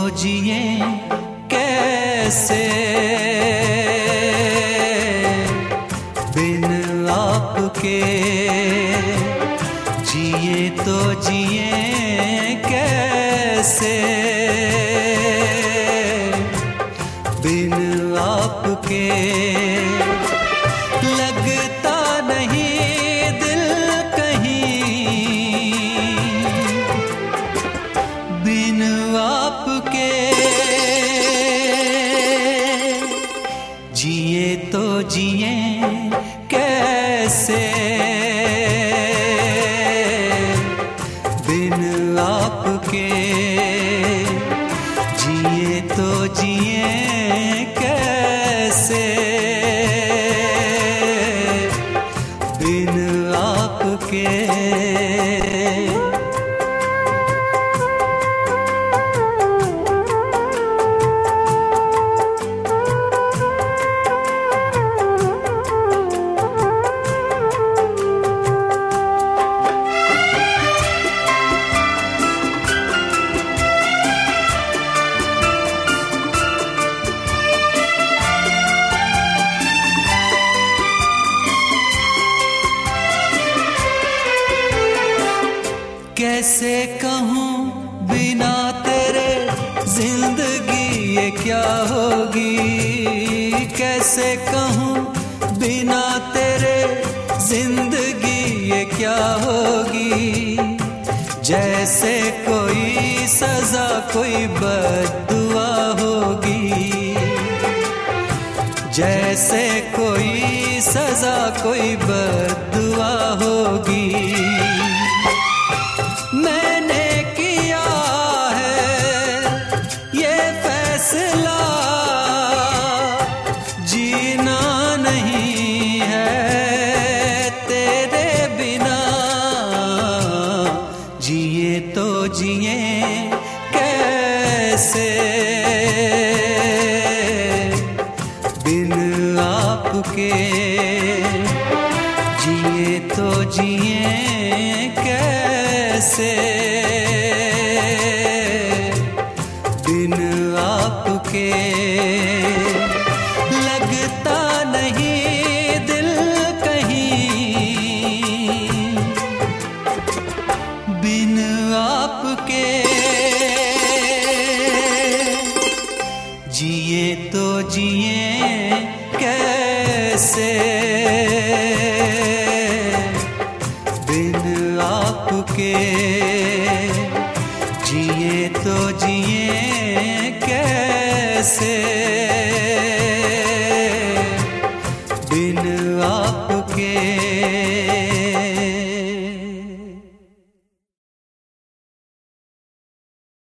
जिए कैसे बिन आपके, जिए तो जिए कैसे बिन आपके। लगता नहीं दिल कहीं बिन आपके, जिए तो जिए कैसे बिन आपके, जिए तो जिए कैसे बिन आपके। कैसे कहूँ बिना तेरे जिंदगी ये क्या होगी, कैसे कहूँ बिना तेरे जिंदगी ये क्या होगी। जैसे कोई सजा कोई बद्दुआ होगी, जैसे कोई सजा कोई बद्दुआ होगी। मैंने किया है ये फैसला, जीना नहीं है तेरे बिना, जिए तो जिए कैसे बिन आपके, जिए तो जिए कैसे बिन आपके। लगता नहीं दिल कहीं बिन आपके, जिए तो जिए कैसे बिन आपके, जिए तो जिए कैसे बिन आपके।